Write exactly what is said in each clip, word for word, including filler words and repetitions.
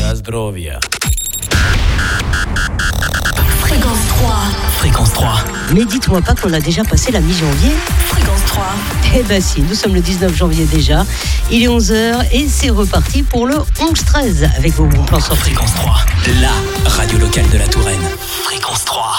Na zdrowie. Fréquence trois. Fréquence trois. Mais dites-moi pas qu'on a déjà passé la mi-janvier. Fréquence trois. Eh ben si, nous sommes le dix-neuf janvier déjà. Il est onze heures et c'est reparti pour le onze treize avec vos bons plans sur Fréquence trois. La radio locale de la Touraine. Fréquence trois.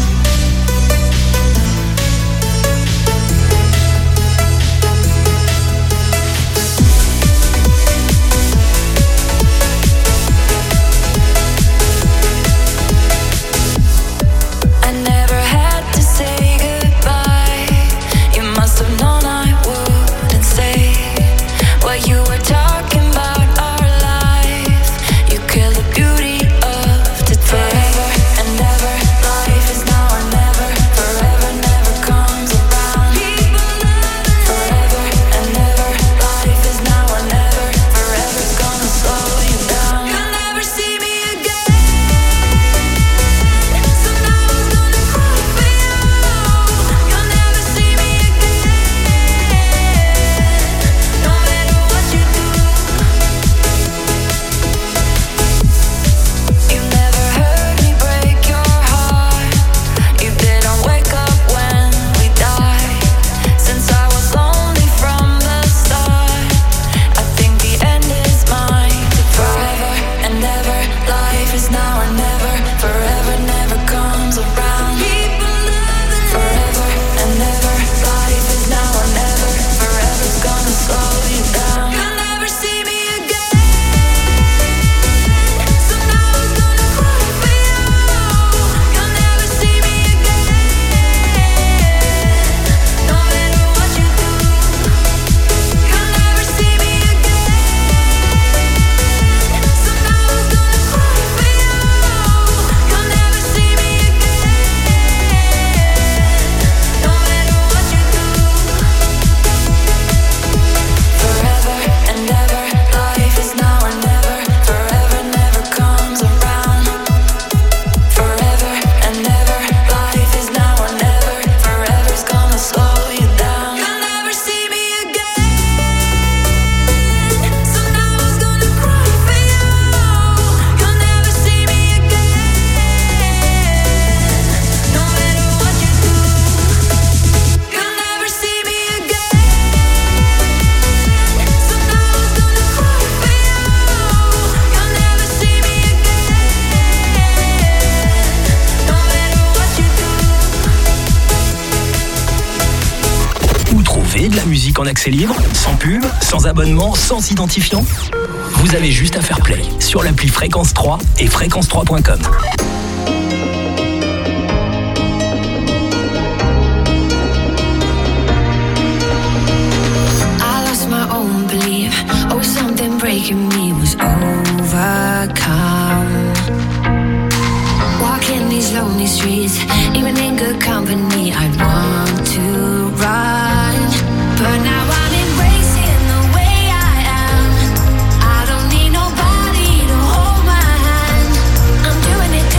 En accès libre, sans pub, sans abonnement, sans identifiant. Vous avez juste à faire play sur l'appli Fréquence trois et fréquence trois point com. I lost my own belief. Oh, something breaking me was overcome. Walking these lonely streets, even in good company, I'd want to run. But now I'm embracing the way I am. I don't need nobody to hold my hand. I'm doing it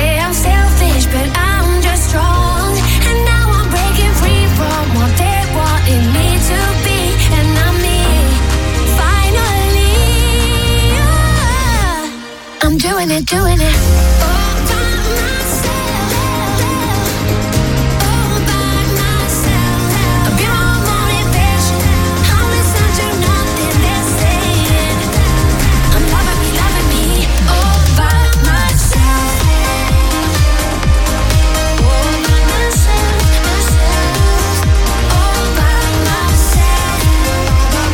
say I'm selfish, but I'm just strong. And now I'm breaking free from what they wanted me to be. And I'm me, finally. Yeah. I'm doing it, doing it. All by myself. All by myself. I'm your motivation. I'll listen to nothing they're saying. I'm loving me, loving me. All by myself. All by myself, myself. All by myself. All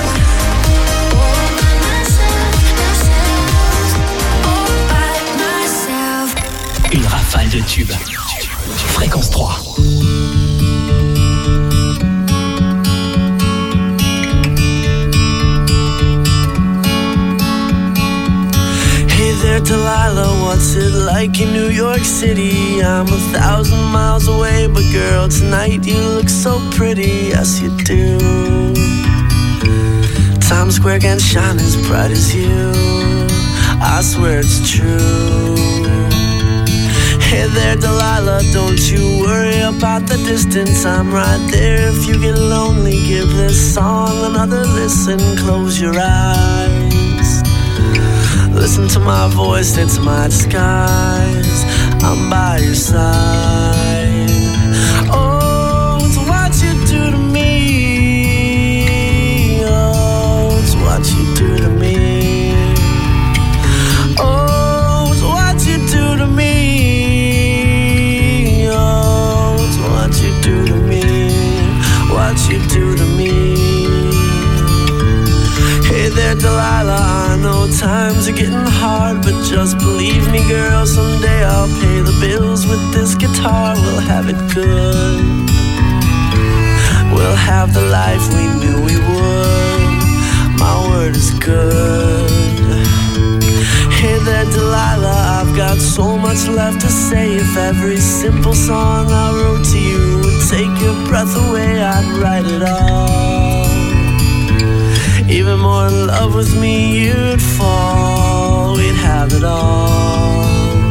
by myself, myself. All by myself. Une rafale de tubes. Fréquence trois. Hey there, Delilah, what's it like in New York City? I'm a thousand miles away, but girl, tonight you look so pretty, yes you do. Times Square can't shine as bright as you, I swear it's true. Hey there, Delilah, don't you worry about the distance, I'm right there. If you get lonely, give this song another listen, close your eyes. Listen to my voice, it's my disguise. I'm by your side. Oh, it's what you do to me. Oh, it's what you do to me. Oh, it's what you do to me. Oh, it's what you do to me. What you do to me. Hey there, Delilah, I know times are getting hard, but just believe me, girl, someday I'll pay the bills with this guitar. We'll have it good. We'll have the life we knew we would. My word is good. Hey there, Delilah, I've got so much left to say. If every simple song I wrote to you would take your breath away, I'd write it all. Even more in love with me, you'd fall. We'd have it all.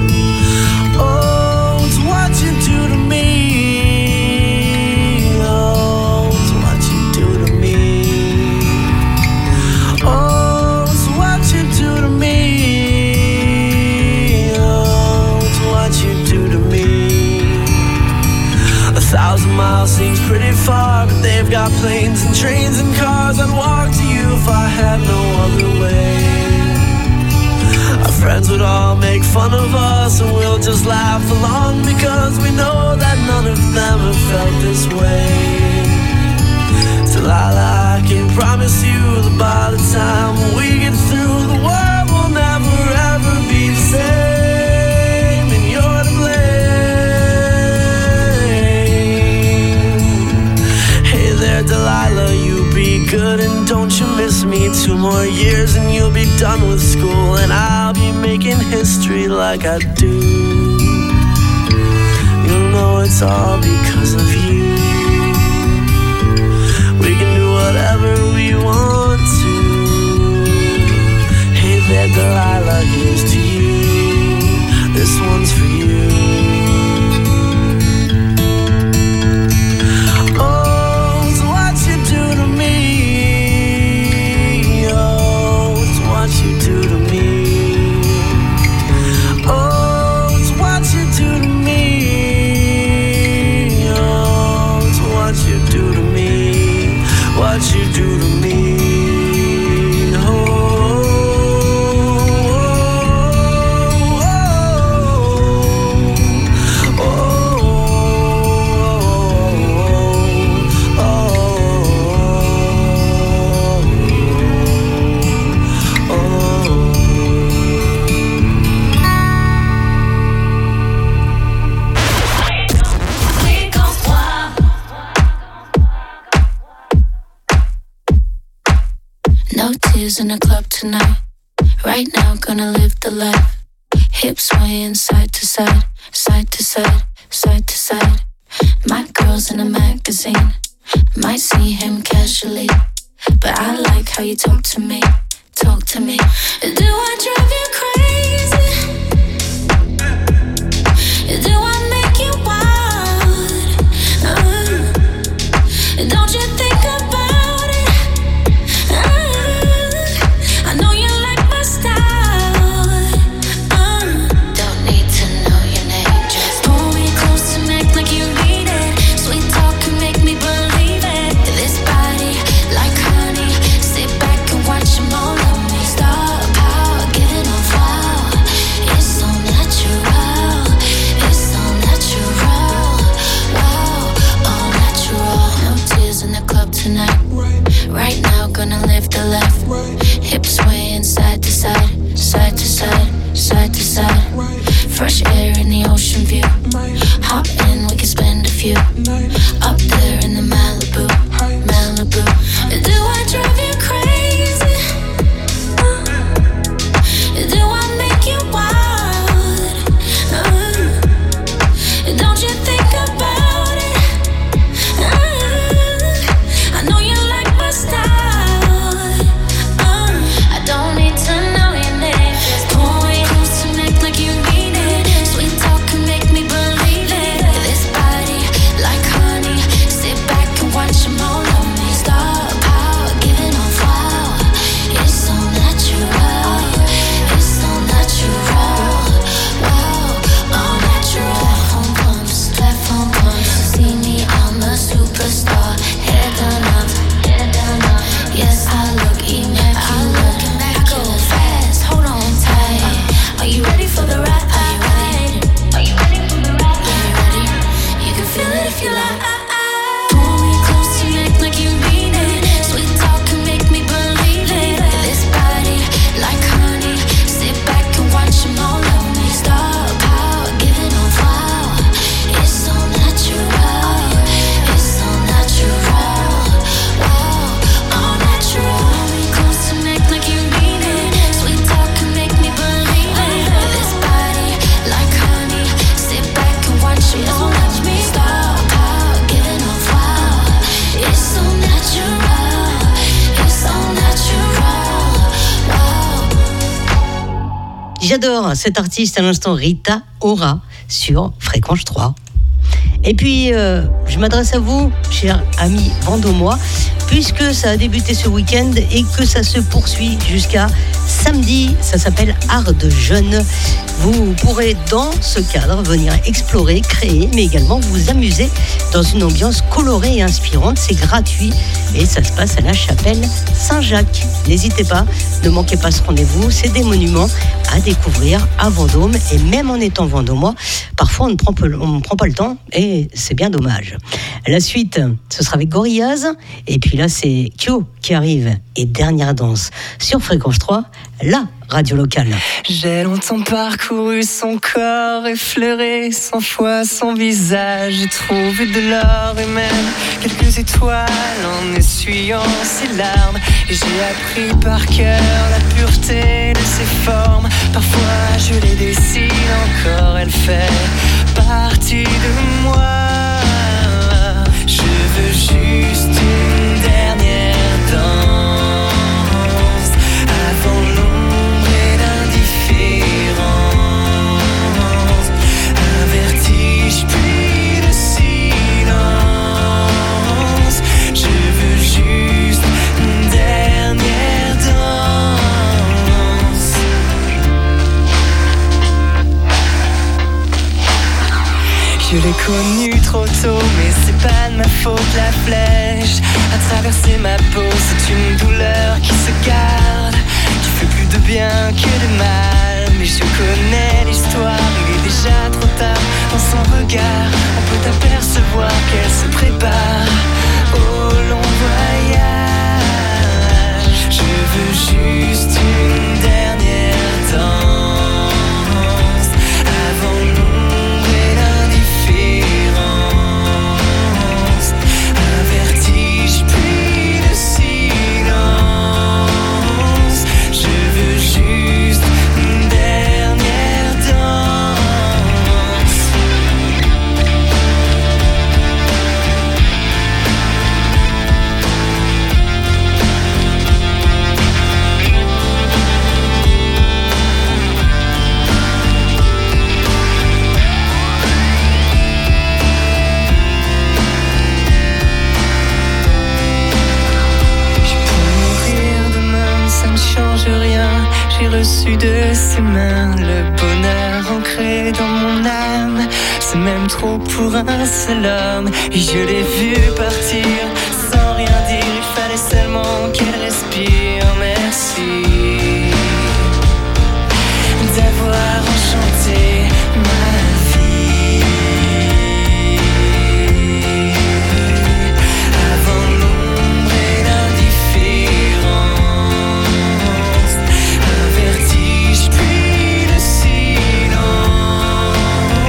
Oh, it's what you do to me. Oh, it's what you do to me. Oh, it's what you do to me. Oh, it's what you do to me. A thousand miles seems pretty far, but they've got planes and trains and cars. I'd walk to you if I had no other way. Our friends would all make fun of us, and we'll just laugh along, because we know that none of them have felt this way. Delilah, I can promise you that by the time we get through, the world will never ever be the same, and you're to blame. Hey there, Delilah, you be good and don't you miss me. Two more years and you'll be done with school, and I'll be making history like I do. You'll know it's all because of you. We can do whatever we want to. Hey there, Delilah, here's to you. This one's for you. What you do to me, oh, oh, oh, oh, oh, oh, oh. No tears in the club tonight. Right now, gonna live the life. Hips swaying side to side, side to side, side to side. My girl's in a magazine. Might see him casually, but I like how you talk to me, talk to me. Do I drive you crazy? in the ocean view. Hop in, we can spend a few. Up there in the Malibu, Malibu. Do I drive you crazy? Uh, do I make you wild? Uh, don't you think about it? Uh, I know you like my style. Uh, I don't need to know your name. Just pull me close to make like you mean it. Sweet talk can make me believe it. This body like honey. Sit back and watch them all on me. Star power, giving off wow. It's so natural. It's so natural. Wow, all natural. Platform pumps, platform pumps. See me, I'm a superstar. Head down up, head down up. Yes, I look immaculate. I look immaculate. I go fast, hold on tight. Are you ready for the ride? Are you ready for the ride? Are you ready? You can feel it if you like. Pull me close to make like you mean it. Sweet talk can make me believe it. This body like honey. Sit back and watch them all on me. Star power, giving off wow. It's so natural. It's so natural. Wow, all natural. Pull me close to make like you mean it. Sweet talk can make me believe it. This body like honey. Sit back and watch them all on me. Star power, giving off wow. It's so natural. It's so natural. Wow. J'adore cet artiste à l'instant, Rita Ora, sur Fréquence trois. Et puis, euh, je m'adresse à vous, chers amis vendômois, puisque ça a débuté ce week-end et que ça se poursuit jusqu'à samedi. Ça s'appelle Art de Jeunes. Vous pourrez, dans ce cadre, venir explorer, créer, mais également vous amuser dans une ambiance colorée et inspirante. C'est gratuit et ça se passe à la chapelle Saint-Jacques. N'hésitez pas, ne manquez pas ce rendez-vous. C'est des monuments à découvrir à Vendôme. Et même en étant vendômois, parfois on ne prend pas, on ne prend pas le temps et c'est bien dommage. La suite, ce sera avec Gorillaz. Et puis là, c'est Kyo qui arrive. Et dernière danse sur Fréquence trois, la radio locale. J'ai longtemps parcouru son corps, effleuré cent fois son visage. J'ai trouvé de l'or et même quelques étoiles en essuyant ses larmes. Et j'ai appris par cœur la pureté de ses formes. Parfois je les dessine encore, elle fait partie de moi. Je veux juste une dernière danse avant l'ombre et l'indifférence. Un vertige puis le silence. Je veux juste une dernière danse. Je l'ai connue trop tôt, mais c'est pas de ma faute. La flèche a traversé ma peau, c'est une douleur qui se garde, qui fait plus de bien que de mal. Mais je connais l'histoire, il est déjà trop tard. Dans son regard, on peut apercevoir qu'elle se prépare au long voyage. Je veux juste une dernière danse avant l'ombre et l'indifférence. Un vertige puis le silence. Je veux juste une dernière danse. J'ai reçu de ses mains le bonheur ancré dans mon âme. C'est même trop pour un seul homme. Et je l'ai vu partir sans rien dire. Il fallait seulement qu'elle respire. Merci d'avoir enchanté ma vie. Avant l'ombre et l'indifférence. Un vertige puis le silence.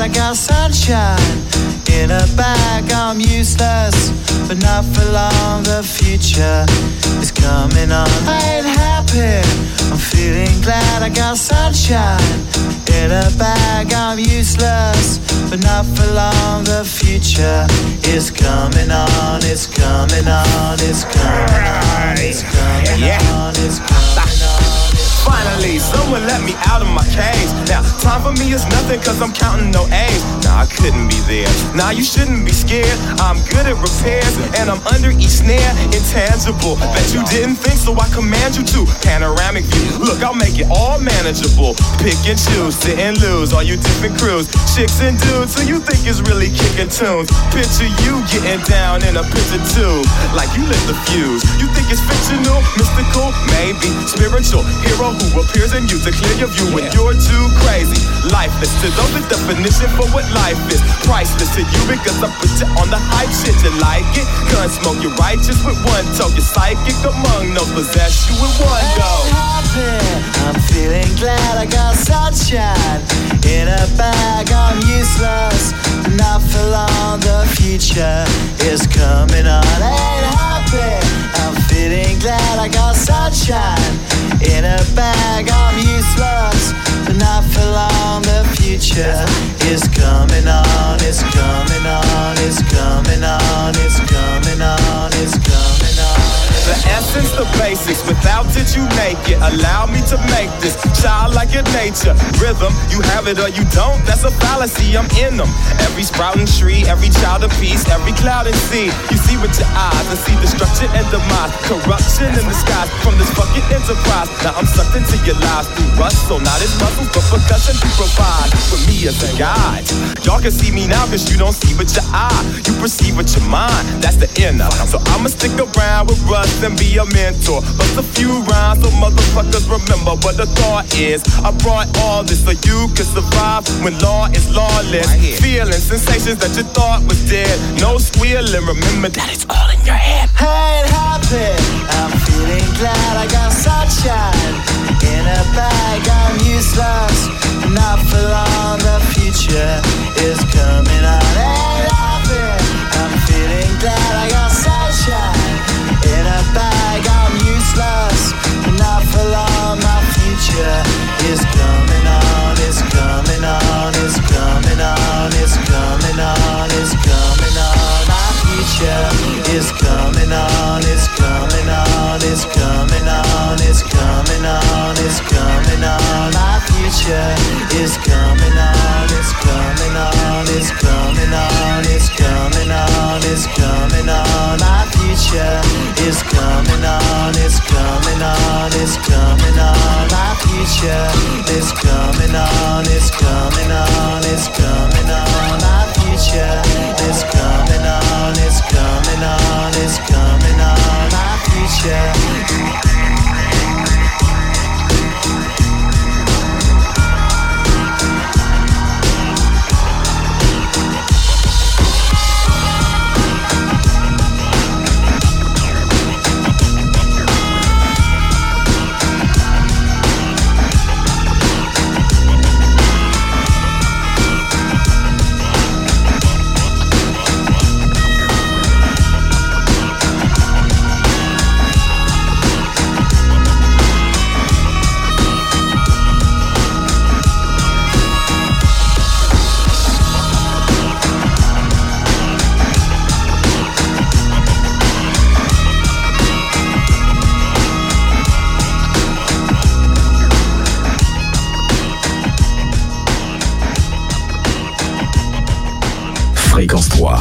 I got sunshine in a bag. I'm useless, but not for long. The future is coming on. I ain't happy, I'm feeling glad. I got sunshine in a bag. I'm useless, but not for long. The future is coming on. It's coming on. It's coming on. It's coming on. It's coming on. Finally, someone let me out of my cage. Now, time for me is nothing cause I'm counting no A's. Nah, I couldn't be there. Nah, you shouldn't be scared. I'm good at repairs and I'm under each snare. Intangible. Bet you didn't think, so I command you to. Panoramic view. Look, I'll make it all manageable. Pick and choose, sit and lose. All you different crews, chicks and dudes who you think is really kicking tunes. Picture you getting down in a picture too. Like you lit the fuse. You think it's fictional, mystical, maybe spiritual. Hero who appears in you to clear your view when you're too crazy. Lifeless to those, the definition for what life is. Priceless to you because I put you on the hype shit. You like it? Gun smoke, you're righteous with one toe. You're psychic among no possess you with one go. I'm feeling glad. I got sunshine in a bag. I'm useless, but not for long. The future is coming on. I ain't happy, I'm feeling glad. I got sunshine in a bag. I'm useless, but not for long. The future is coming on. It's coming on. It's coming on. It's coming on. It's coming on. The essence, the basics, without it you make it. Allow me to make this childlike in nature. Rhythm, you have it or you don't, that's a fallacy, I'm in them. Every sprouting tree, every child of peace, every cloud and sea. You see with your eyes and see destruction and demise. Corruption in the skies from this fucking enterprise. Now I'm sucked into your lives through rust, so not as muscles, but percussion you provide for me as a guide. Y'all can see me now cause you don't see with your eye. You perceive with your mind, that's the inner. So I'ma stick around with Russ and be a mentor. Bust a few rhymes so motherfuckers remember what the thought is. I brought all this so you can survive when law is lawless. Feeling sensations that you thought was dead. No squealing, remember that it's all in your head. I ain't happy, I'm feeling glad. I got sunshine in a bag. I'm useless, not for long. The future is coming on. I ain't happy, I'm feeling glad. I got sunshine in a bag. I'm useless, not for long. My future is coming on. It's coming on. It's coming on. It's coming on. It's coming on. My future is coming on. It's coming on. It's coming on. It's coming on. It's coming on. My future is coming on. It's coming on. It's coming on. It's coming on. It's coming on. My future is coming on. It's coming on. It's coming on. My future is coming on. It's coming on. It's coming on. My future is coming on. It's coming on. It's coming on. My future. Fréquence trois.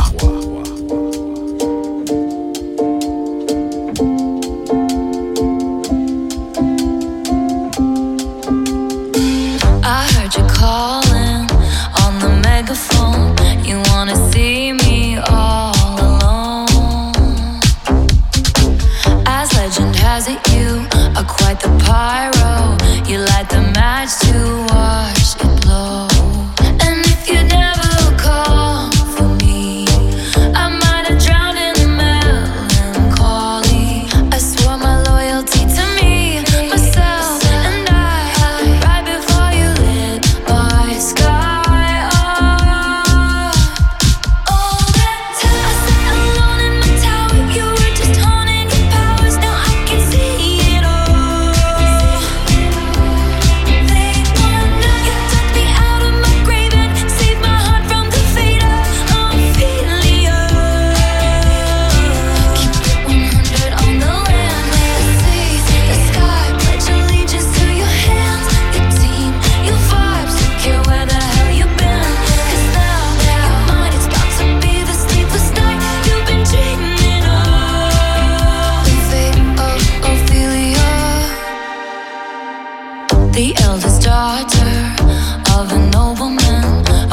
I heard you calling on the megaphone. You wanna see me all alone. As legend has it, you are quite the pyro. You light the match to watch it blow. And if you never call for me, I might have drowned in the melancholy. I swore my loyalty to me, myself, and I. Right before you lit my sky up.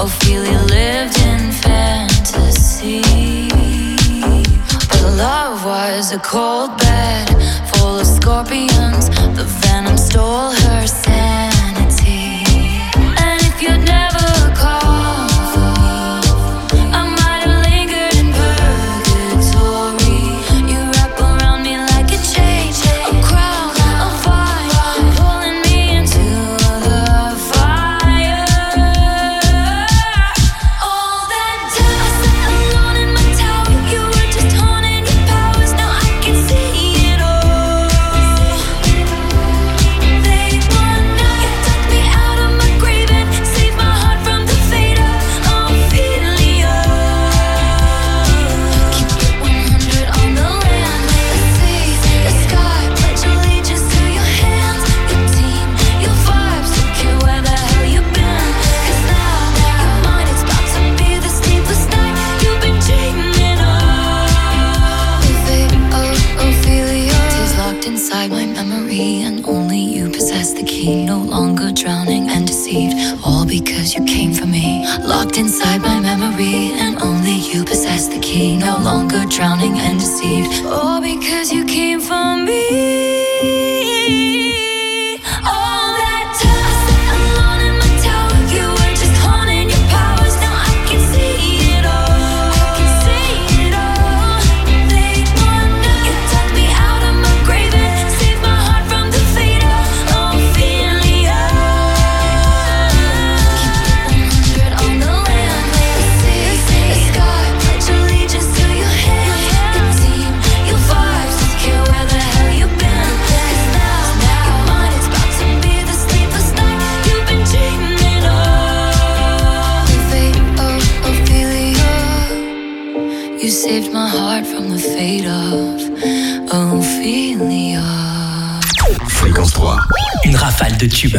Ophelia lived in fantasy, but love was a cold bed full of scorpions. The venom stole her sanity. And if you'd never called for me, I might have lingered in purgatory. You wrap around me like a chain, a crown, a fire, pulling me into the fire. All that time I sat alone in my tower, you were just haunting your powers. Now I can see it all. They want now you took me out of my grave and saved my heart from the fate of Ophelia. Keep it one hundred on the land, the sea, the sky. Pledge allegiance to your hands, your team, your vibes. Don't care where the hell you've been, 'cause now your mind is about to be the sleepless night you've been dreaming of. The fate of Ophelia. Tears locked inside my memory, and only you possess the key. No longer drowning and deceived, all because you came for me. Locked inside my memory, and only you possess the key. No longer drowning and deceived, all because you came for me. All that time I sat alone in my tower, you were just haunting your powers. Now I can see it all. I can see it all. They want now you took me out of my grave and saved my heart from the fate of Ophelia. Keep it one hundred on the land, the sea, the sky. Pledge allegiance to your hands, your team, your vibes. Don't care where the hell you've been, 'cause now your mind is about to be the sleepless night you've been dreaming of. The fate of Ophelia. You saved my heart from the fate of Ophelia. Fréquence trois, une rafale de tubes.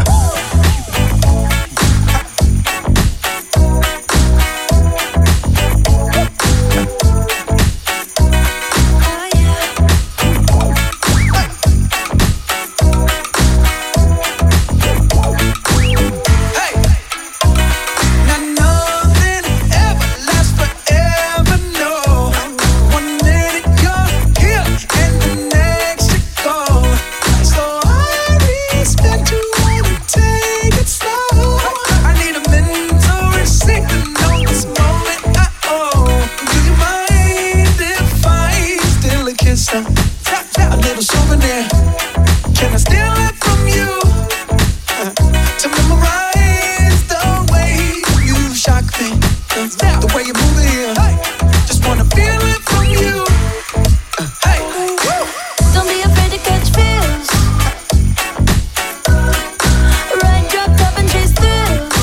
Now nothing ever lasts forever, no. One minute you're here and the next you're gone. So I respect you, wanna take it slow. I need a mentor and sing to know this moment I own. Do you mind if I steal a kiss? A little souvenir. Can I steal it from you? To memorize the way you shock me, the way you move it here. Just wanna feel it from you. Uh, Hey, Don't be afraid to catch feels. Ride your cup and chase thrills.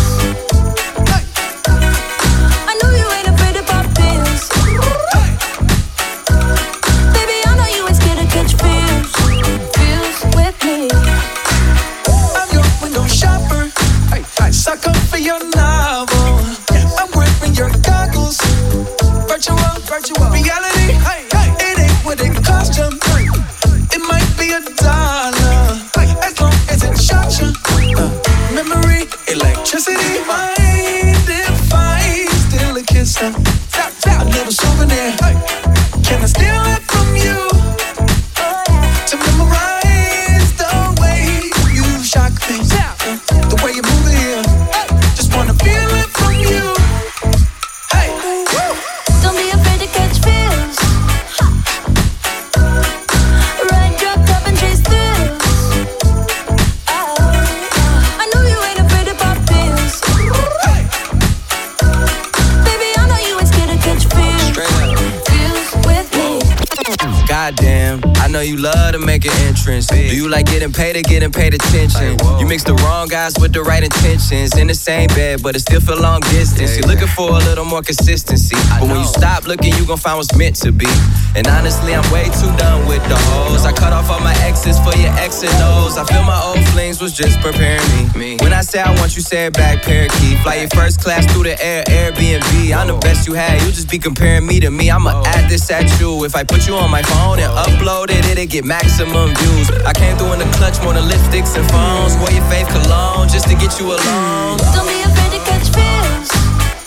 I know you ain't afraid to pop pills. Baby, I know you ain't scared to catch feels. Feels with me. I'm your window shopper. Hey, I suck up for your novel. I'm wearing your goggles. Virtual, virtual reality. Hey, it ain't what it cost you. It might be a dollar, as long as it shocks you. Uh, memory, electricity. Mind if I steal a kiss? Uh, a little souvenir. Can I steal it from you? To memorize the way you shock me, uh, the way you move it here. Just wanna feel it from you. Hey, Don't be afraid to catch feels. Ride your cup and chase thrills. I know you ain't afraid to pop pills. Baby, I know you ain't scared to catch feels. Feels with me. Goddamn, I know you love to make an entrance. Do you like getting paid or getting paid attention? You mix the wrong guys with the right intentions. In the same bed, but it still feel long distance. You're looking for a little more consistency. But when you stop looking, you gon' find what's meant to be. And honestly, I'm way too done with the hoes. I cut off all my exes for your X and O's. I feel my old flings was just preparing me. When I say I want you, say it back, parakeet. Fly your first class through the air, Airbnb. I'm the best you had, you just be comparing me to me. I'ma add this at you. If I put you on my phone and upload it, it'll get maximum views. I came through in the clutch, more than lipsticks and phones. Wore your faith cologne just to get you alone. Don't be afraid to catch feels.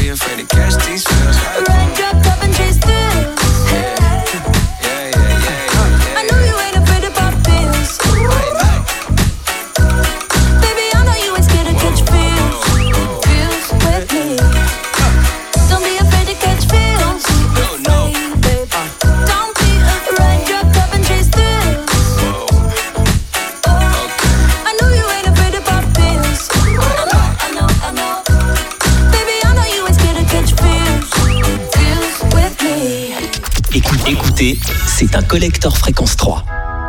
be afraid to catch these feels. Raindrop, drop and chase through. Hey. Yeah, yeah, yeah, yeah. I know you ain't afraid to pop pills. Baby, I know you ain't scared to catch feels. Feels with me. Don't be afraid to catch feels. No, no. Baby, don't be afraid. Raindrop, drop and chase through. I know you ain't afraid to pop pills. I know, I know, I know. Baby, I know you ain't scared to catch feels. Feels with me. Écoute, écoutez, c'est un collector fréquence trois.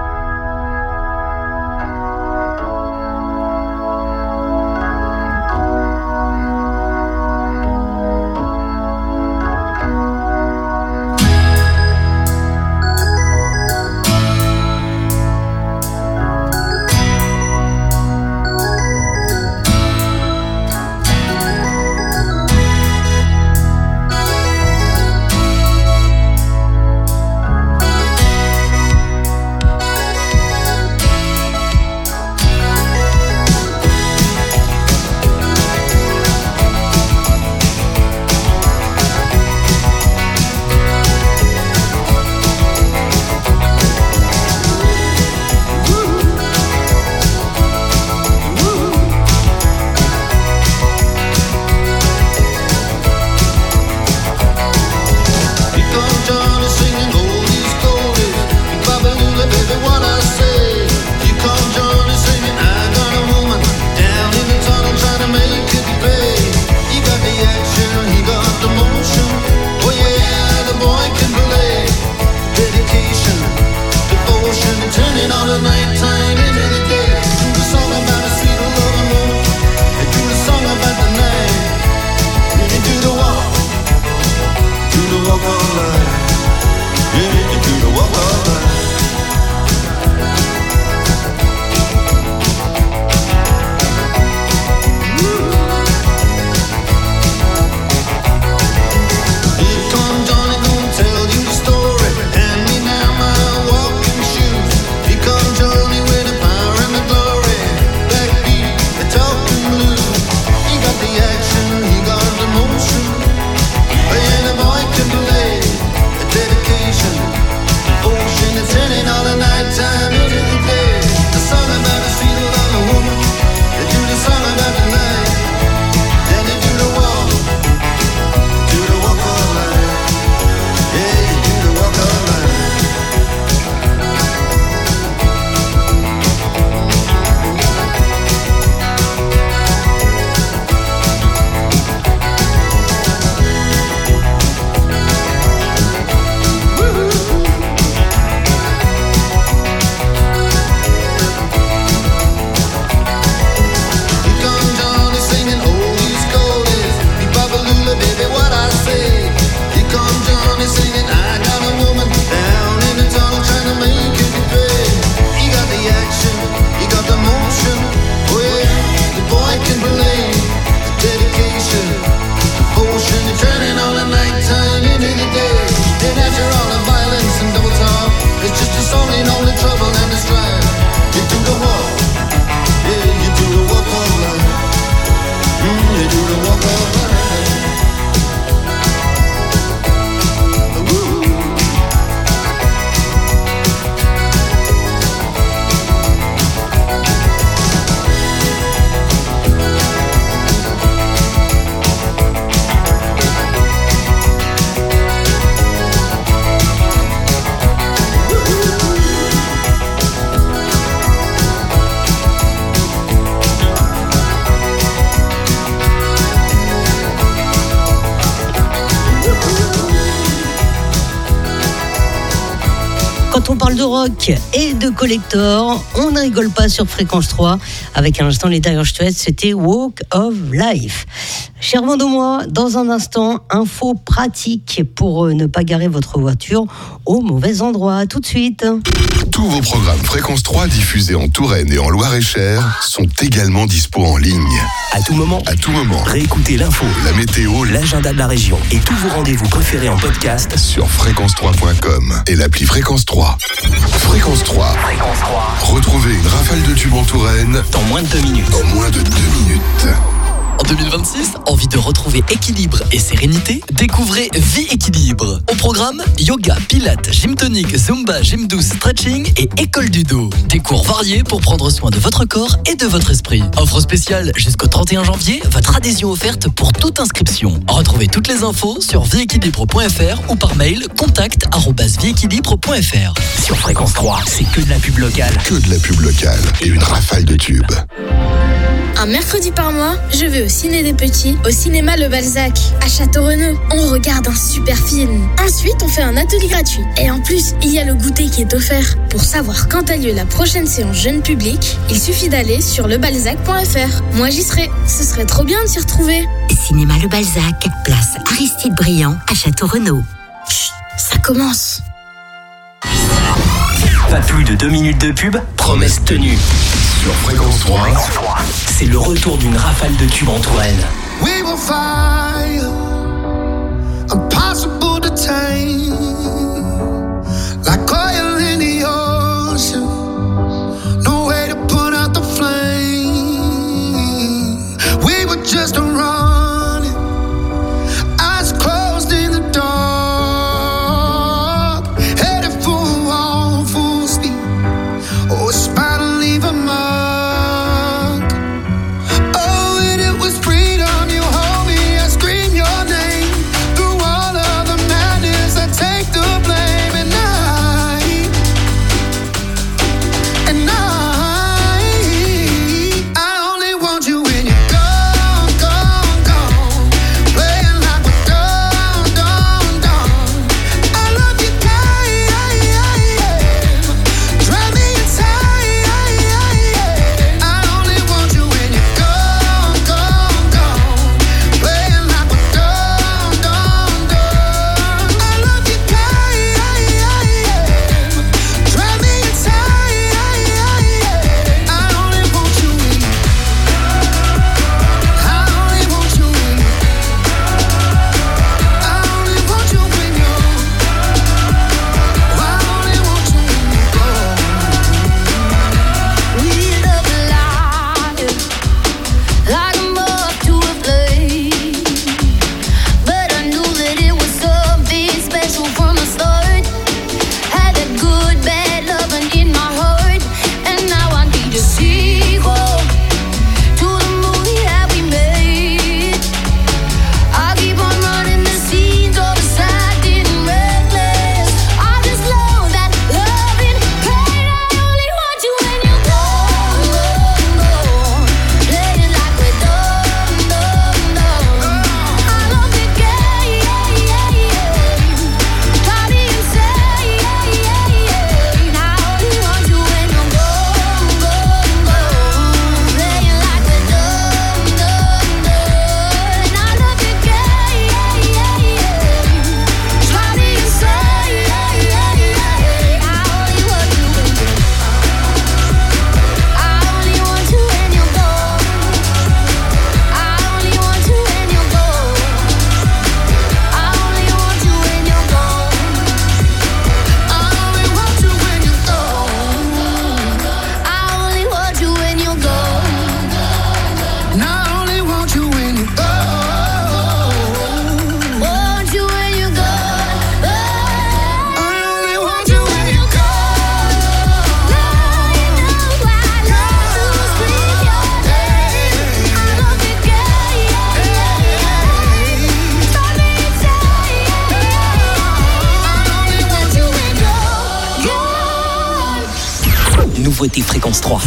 Quand on parle de rock et de collector, on ne rigole pas sur Fréquence trois. Avec un instant les Dire Straits, c'était Walk of Life. Cher Vendômois, dans un instant, info pratique pour ne pas garer votre voiture au mauvais endroit. Tout de suite. Tous vos programmes Fréquence trois diffusés en Touraine et en Loir-et-Cher sont également dispo en ligne. À tout moment, à tout moment. Réécoutez l'info, la météo, l'agenda de la région et tous vos rendez-vous préférés en podcast sur fréquence trois point com et l'appli Fréquence trois. Fréquence trois. Fréquence trois. Retrouvez une rafale de tubes en Touraine dans moins de deux minutes. En moins de deux minutes. deux mille vingt-six, envie de retrouver équilibre et sérénité? Découvrez Vie Équilibre. Au programme, yoga, pilates, gym tonique, zumba, gym douce, stretching et école du dos. Des cours variés pour prendre soin de votre corps et de votre esprit. Offre spéciale jusqu'au trente et un janvier, votre adhésion offerte pour toute inscription. Retrouvez toutes les infos sur vie équilibre point f r ou par mail contact arobase vie équilibre point f r. Sur Fréquence trois, c'est que de la pub locale. Que de la pub locale et une rafale de tubes. Un mercredi par mois, je vais au Ciné des Petits, au cinéma Le Balzac, à Château-Renaud. On regarde un super film. Ensuite, on fait un atelier gratuit. Et en plus, il y a le goûter qui est offert. Pour savoir quand a lieu la prochaine séance jeune public, il suffit d'aller sur le balzac point f r. Moi, j'y serai. Ce serait trop bien de s'y retrouver. Cinéma Le Balzac, place Aristide Briand à Château-Renaud. Chut, ça commence. Pas plus de deux minutes de pub, promesse tenue. Sur Fréquence trois, c'est le retour d'une rafale de tubes en Touraine. We will fire, impossible to tame, like oil in the ocean, no way to put out the flame. We were just running, eyes closed in the dark, headed for a wall full speed. Oh, it's about to leave a mark. Oh, and it was freedom. You hold me, I scream your name. Through all of the madness, I take the blame. And I, and I, I only want you when you're gone, gone, gone. Playing like we're done, done, done. I love you, guy, drive me inside. I only want you when you're gone, gone, gone. Playing like we're done, done, done. I love you, guy, drive me inside. I only want you when I only want you when I only want you when you're I only want you when you're gone. We love life like a moth to a flame, but I knew that it was something special from the start. Had that good, bad loving in my heart, and now I need a sequel to the movie that we made. I keep on running the scenes of us acting reckless. I just love that loving pain. I only want you when you're gone, gone, gone. Playing like we're done, done, done. I love the game, got me insane. I only want you when you're gone, gone, gone. Playing like we're done, done, done. I love the game, got me insane. I only want you when you're I only want you when you're gone. I only want you when you're gone. I only want you when you're gone. I only want you when you're gone. I only want you when you're gone. And I only want you when you're gone. Want you when you're gone. I only want you when you're gone. Now you know I love to scream your name. I love the game. Try me insane. I only want you when you're gone. Nouveauté Fréquence trois.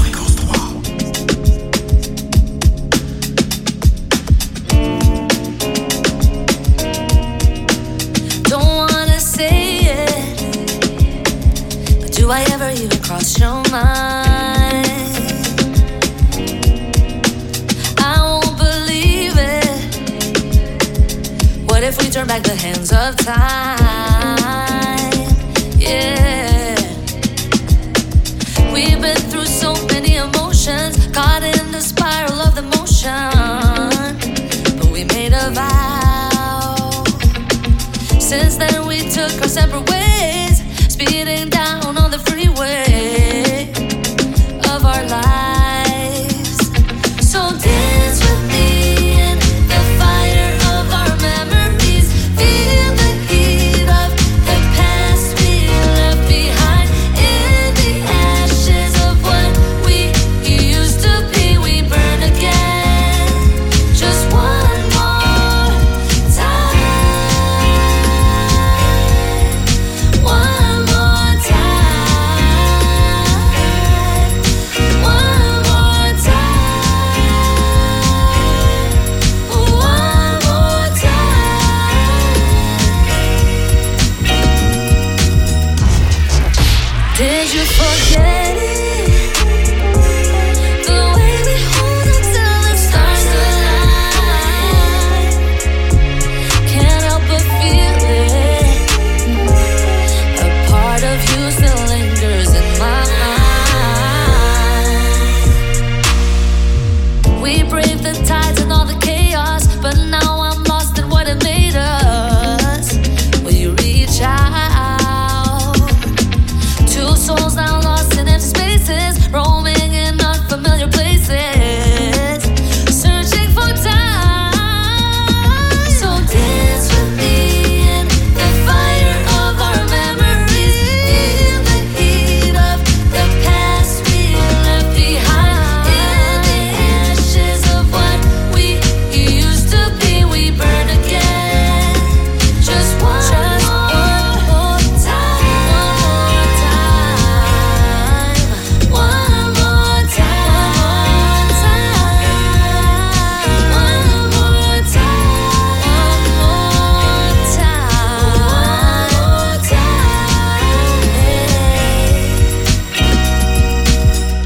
Don't wanna say it, but do I ever even cross your mind? I won't believe it. What if we turn back the hands of time? Yeah, we've been through so many emotions, caught in the spiral of the motion, but we made a vow. Since then we took our separate ways, speeding down on the freeway of our lives. So dance with me and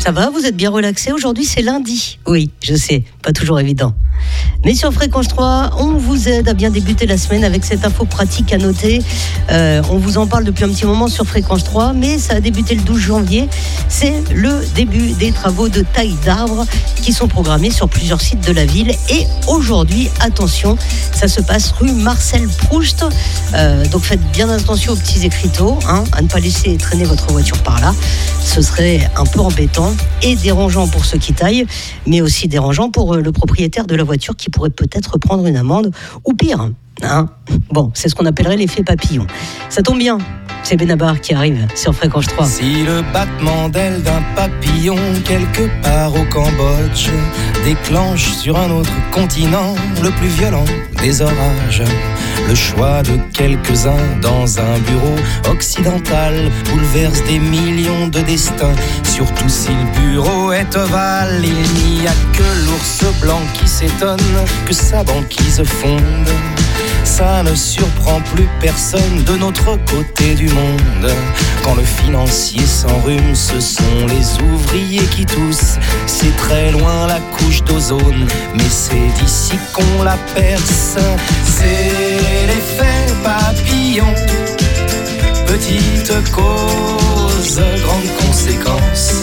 Ça va, vous êtes bien relaxés? Aujourd'hui, c'est lundi. Oui, je sais, pas toujours évident. Mais sur Fréquence trois, on vous aide à bien débuter la semaine avec cette info pratique à noter. Euh, on vous en parle depuis un petit moment sur Fréquence trois, mais ça a débuté le douze janvier. C'est le début des travaux de taille d'arbres qui sont programmés sur plusieurs sites de la ville. Et aujourd'hui, attention, ça se passe rue Marcel Proust. Euh, donc faites bien attention aux petits écriteaux, hein, à ne pas laisser traîner votre voiture par là. Ce serait un peu embêtant et dérangeant pour ceux qui taillent, mais aussi dérangeant pour le propriétaire de la voiture qui pourrait peut-être prendre une amende ou pire. Hein, bon, c'est ce qu'on appellerait l'effet papillon. Ça tombe bien, c'est Benabar qui arrive sur Fréquence trois. Si le battement d'aile d'un papillon quelque part au Cambodge déclenche sur un autre continent le plus violent des orages, le choix de quelques-uns dans un bureau occidental bouleverse des millions de destins. Surtout si le bureau est ovale, il n'y a que l'ours blanc qui s'étonne que sa banquise fonde. Ça ne surprend plus personne de notre côté du monde. Quand le financier s'enrhume, ce sont les ouvriers qui toussent. C'est très loin la couche d'ozone, mais c'est d'ici qu'on la perce. C'est l'effet papillon. Petite cause, grande conséquence.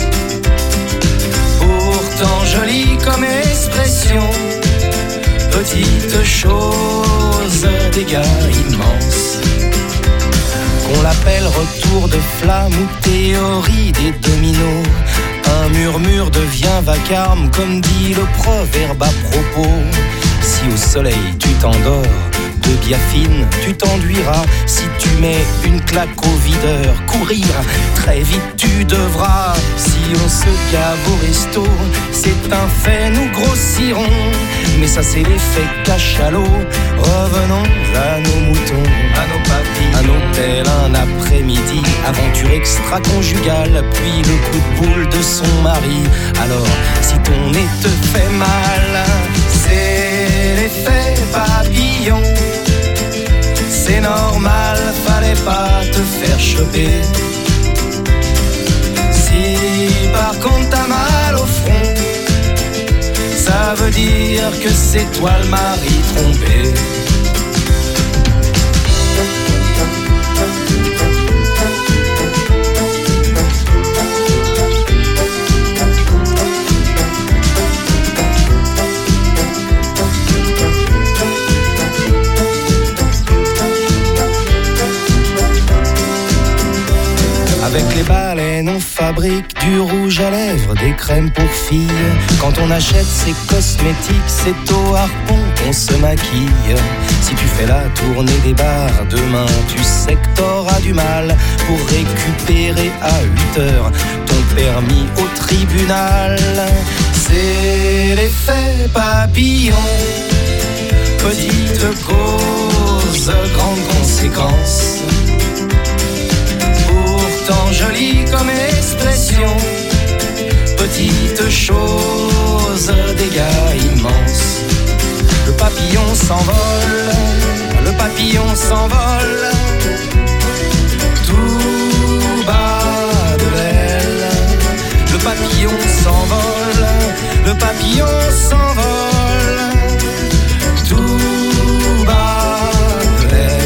Pourtant jolie comme expression. Petite chose, dégâts immenses. Qu'on l'appelle retour de flamme ou théorie des dominos, un murmure devient vacarme, comme dit le proverbe à propos. Si au soleil tu t'endors, de biafine tu t'enduiras. Si tu mets une claque au videur, courir très vite tu devras. Si on se gave au resto, c'est un fait, nous grossirons. Mais ça c'est l'effet cachalot. Revenons à nos moutons, à nos papilles, un hôtel, un après-midi, aventure extra-conjugale, puis le coup de boule de son mari. Alors si ton nez te fait mal, c'est l'effet papillon. C'est normal, fallait pas te faire choper. Si par contre t'as mal au front, ça veut dire que c'est toi le mari trompé. Avec les baleines, on fabrique du rouge à lèvres, des crèmes pour filles. Quand on achète ses cosmétiques, c'est au harpon qu'on se maquille. Si tu fais la tournée des bars, demain tu sais que t'auras du mal pour récupérer à huit heures ton permis au tribunal. C'est l'effet papillon. Petite cause, grande conséquence. Tant jolie comme expression, petite chose, dégâts immenses. Le papillon s'envole, le papillon s'envole, tout bas de l'aile. Le papillon s'envole, le papillon s'envole, tout bas de l'aile.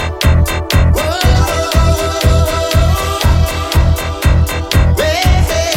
Hey, hey.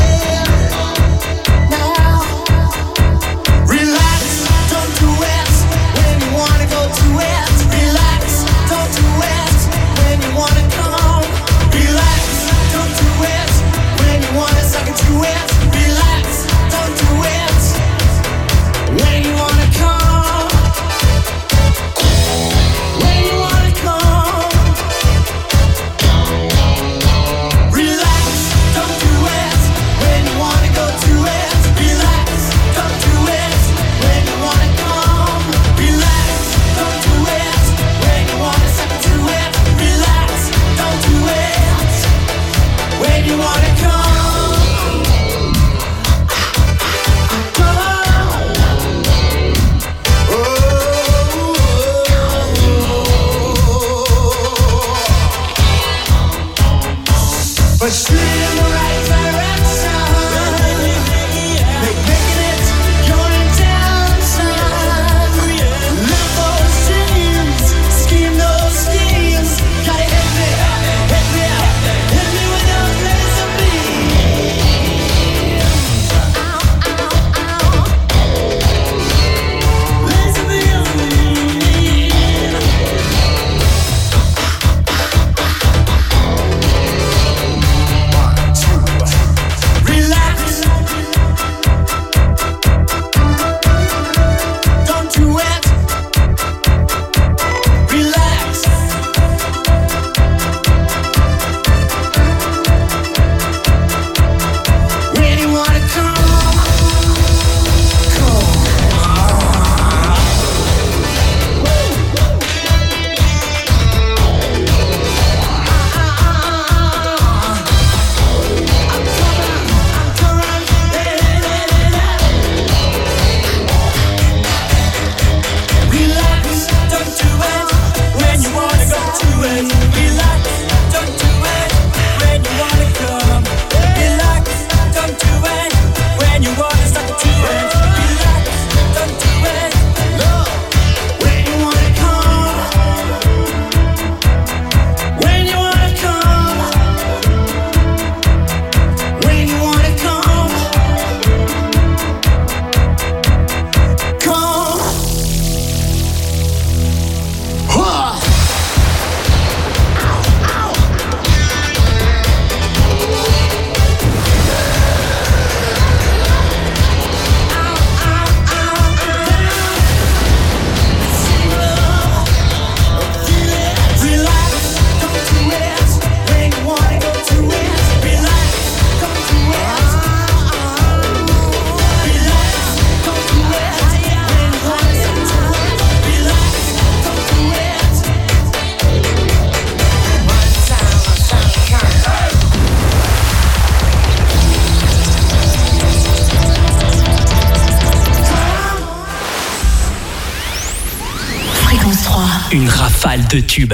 une rafale de tubes.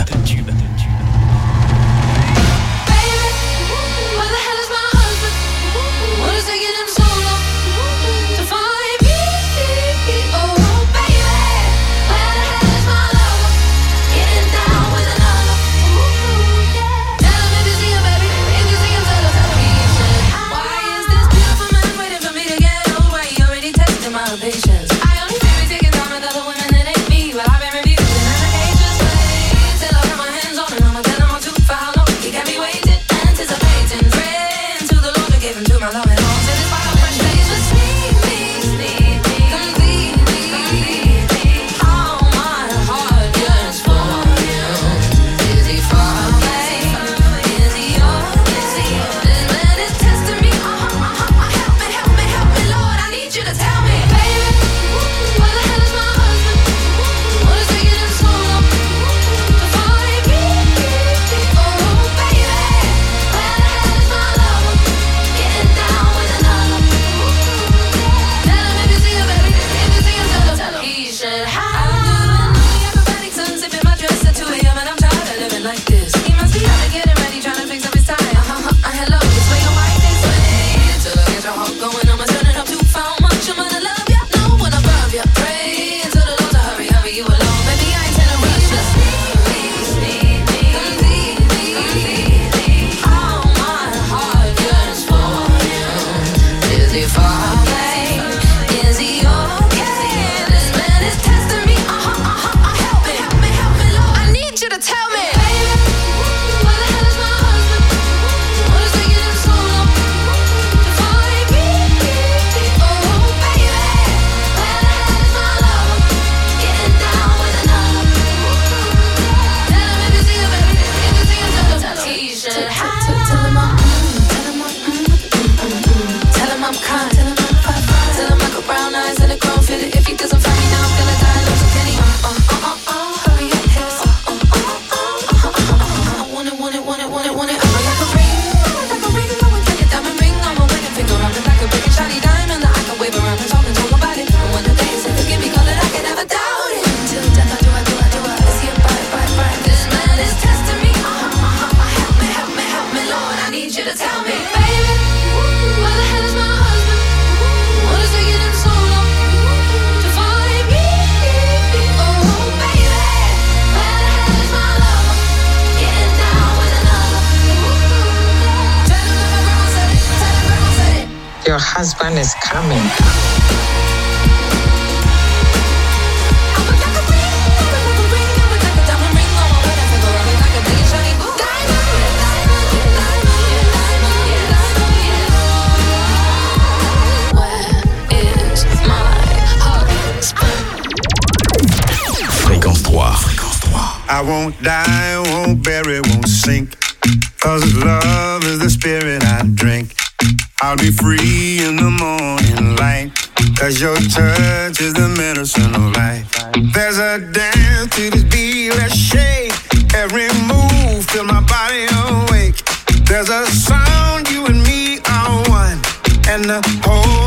Your husband is coming. Fréquence trois. Fréquence trois. I won't die, won't bury, won't sink. Cause love is the spirit I drink. I'll be free in the morning light. Cause your touch is the medicine of life. There's a dance to this beat, let's shake. Every move, feel my body awake. There's a sound, you and me are one. And the whole